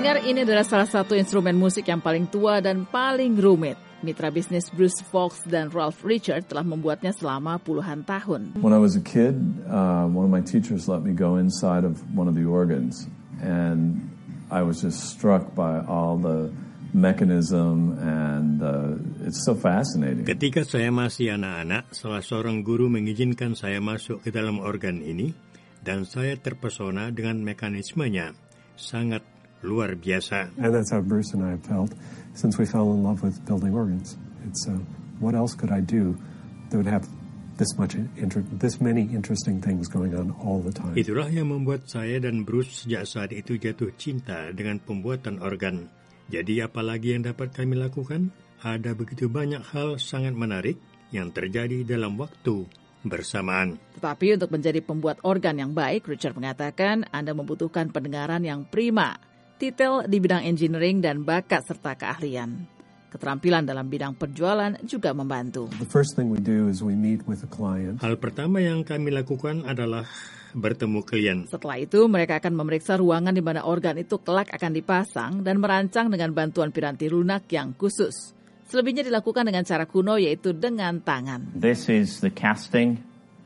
Pendengar, ini adalah salah satu instrumen musik yang paling tua dan paling rumit. Mitra bisnis Bruce Fox dan Ralph Richard telah membuatnya selama puluhan tahun. When I was a kid, one of my teachers let me go inside of one of the organs, and I was just struck by all the mechanism, and it's so fascinating. Ketika saya masih anak-anak, salah seorang guru mengizinkan saya masuk ke dalam organ ini, dan saya terpesona dengan mekanismenya. Sangat luar biasa. And that's how Bruce and I have felt since we fell in love with building organs. It's what else could I do that would have this many interesting things going on all the time. Itulah yang membuat saya dan Bruce sejak saat itu jatuh cinta dengan pembuatan organ. Jadi apalagi yang dapat kami lakukan? Ada begitu banyak hal sangat menarik yang terjadi dalam waktu bersamaan. Tetapi untuk menjadi pembuat organ yang baik, Richard mengatakan Anda membutuhkan pendengaran yang prima, titel di bidang engineering dan bakat serta keahlian. Keterampilan dalam bidang penjualan juga membantu. The first thing we do is we meet with a client. Hal pertama yang kami lakukan adalah bertemu klien. Setelah itu, mereka akan memeriksa ruangan di mana organ itu kelak akan dipasang dan merancang dengan bantuan piranti lunak yang khusus. Selebihnya dilakukan dengan cara kuno, yaitu dengan tangan. This is the casting.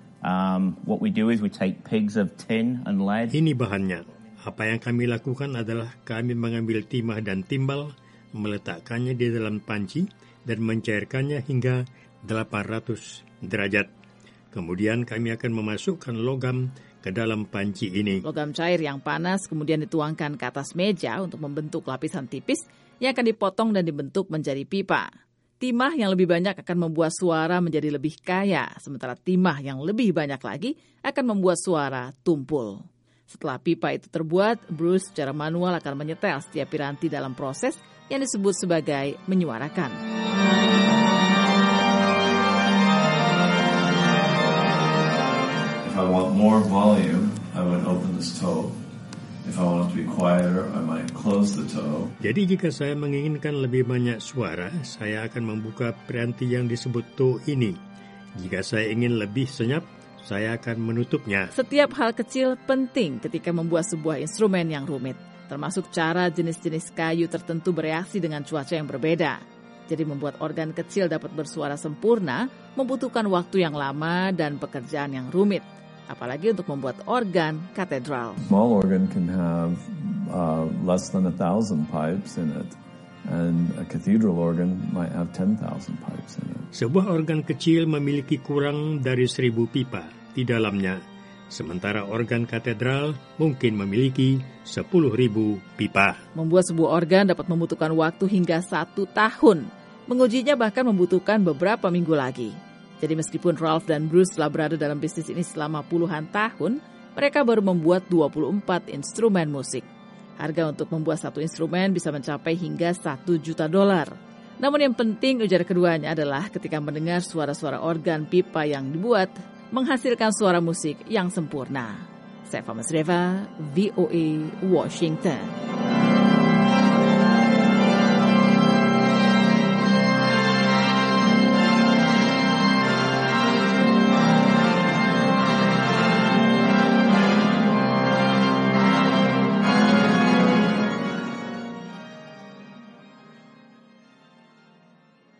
What we do is we take pigs of tin and lead. Ini bahannya. Apa yang kami lakukan adalah kami mengambil timah dan timbal, meletakkannya di dalam panci, dan mencairkannya hingga 800 derajat. Kemudian kami akan memasukkan logam ke dalam panci ini. Logam cair yang panas kemudian dituangkan ke atas meja untuk membentuk lapisan tipis yang akan dipotong dan dibentuk menjadi pipa. Timah yang lebih banyak akan membuat suara menjadi lebih kaya, sementara timah yang lebih banyak lagi akan membuat suara tumpul. Setelah pipa itu terbuat, Bruce secara manual akan menyetel setiap piranti dalam proses yang disebut sebagai menyuarakan. If I want more volume, I would open this toe. If I want it to be quieter, I might close the toe. Jadi jika saya menginginkan lebih banyak suara, saya akan membuka piranti yang disebut toe ini. Jika saya ingin lebih senyap, saya akan menutupnya. Setiap hal kecil penting ketika membuat sebuah instrumen yang rumit, termasuk cara jenis-jenis kayu tertentu bereaksi dengan cuaca yang berbeda. Jadi membuat organ kecil dapat bersuara sempurna membutuhkan waktu yang lama dan pekerjaan yang rumit, apalagi untuk membuat organ katedral. Small organ can have less than 1,000 pipes in it, and a cathedral organ might have 10,000 pipes in it. Sebuah organ kecil memiliki kurang dari 1.000 pipa di dalamnya, sementara organ katedral mungkin memiliki 10.000 pipa. Membuat sebuah organ dapat membutuhkan waktu hingga 1 tahun. Mengujinya bahkan membutuhkan beberapa minggu lagi. Jadi meskipun Ralph dan Bruce telah berada dalam bisnis ini selama puluhan tahun, mereka baru membuat 24 instrumen musik. Harga untuk membuat satu instrumen bisa mencapai hingga $1 juta. Namun yang penting, ujar keduanya, adalah ketika mendengar suara-suara organ pipa yang dibuat, menghasilkan suara musik yang sempurna. Saya Fama Sreva, VOA, Washington.